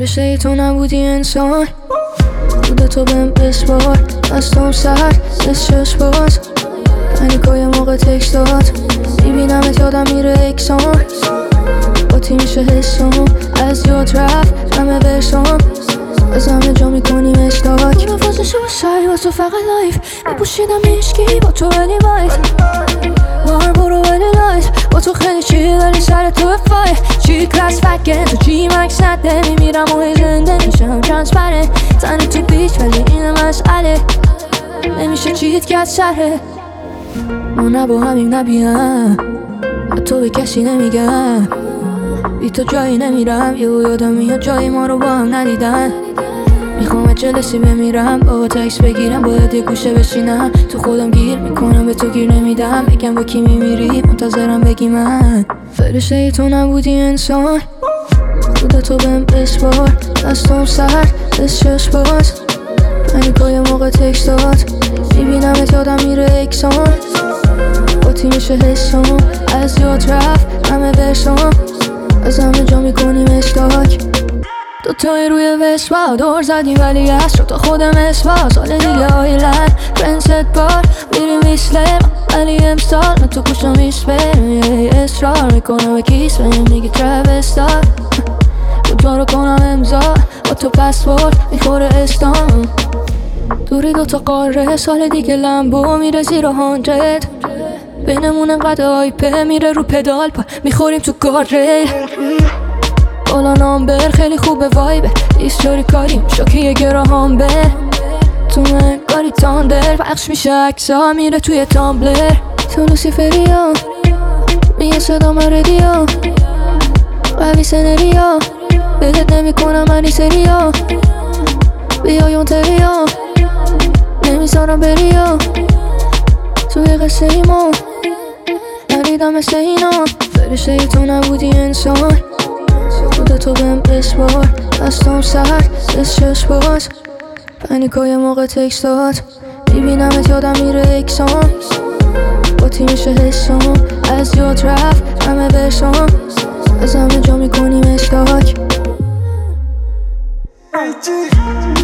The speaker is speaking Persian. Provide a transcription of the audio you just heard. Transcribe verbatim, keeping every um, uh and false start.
فرشته تو نبودی انسان، بوده تو بهم بسپار. دستم سر دست چشم باز، پنیکای موقع تکست داد. میبینمت یادم میره اکسان، با تی میشه حسام. از یاد رفت همه ورسام، از همه جا میکنیم اشتاک. نفازشو سعی با تو فقط لایف، نپوشیدم میشکی با تو ولی وایت. مار برو ولی لایت، با تو خیلی چی ولی سر تو فای. چی کلاس فکر تو چی مکس نده، میمیرم و زنده میشم ترانسپرنت. تنه تو بیچ ولی این مسئله، نمیشه چیت کرد سره. ما نه با همیم نبیم، تو به کسی نمیگم. بی تو جایی نمیرم، یه یادم میاد جایی ما رو با هم ندیدن. میخوام جلسی بمیرم، با تکس بگیرم، باید یه گوشه بشینم. تو خودم گیر میکنم، به تو گیر نمیدم. بگم با کی میمیری، منتظرم بگی من. فرشته تو نبودی انسان، بوده تو بهم بسپار. دستم سر دست چشم باز، پنیکای موقع تکست داد. میبینمت یادم میره اکسان، با تی میشه حسام. از یاد رفت همه ورسام، از همه جا میکنیم اشتاک. دوتای روی وسپا دور زدیم ولی از شد تا خودم اسپا. سال دیگه آیلن پرنست بار میریم ویسلر، ولی امسال من تو کشم میسپرم. اصرار میکنم به کیس بهم میگه ترابستار، کجا رو کنم امضا با تو پسپورت میخوره استان. دوری دوتا قاره، سال دیگه لمبو میره زیر هانجد. بینمون انقدر آیپه میره رو پدال پا میخوریم تو گارد. بالا نامبر خیلی خوبه وایبه، ایستوری کاریم شاکی گراهام بر. تو من کاری تاندر پخش میشه اکسا میره توی تامبلر. تو لوسیفریا میگه صدا من ردیا، قوی سنریا بهت نمی کنم منی سریا. بیایون تریا نمیذارم بریا، توی قصه ایما ندیدم مثل اینا. فرشته تو نبودی انسان، بوده تو بهم بسپار. دستم سر دست چشم باز، پنیکای موقع تکست داد. میبینمت یادم میره اکسان، با تی میشه حسام. از یاد رفت همه ورسام، از همه جا میکنیم اشتاک.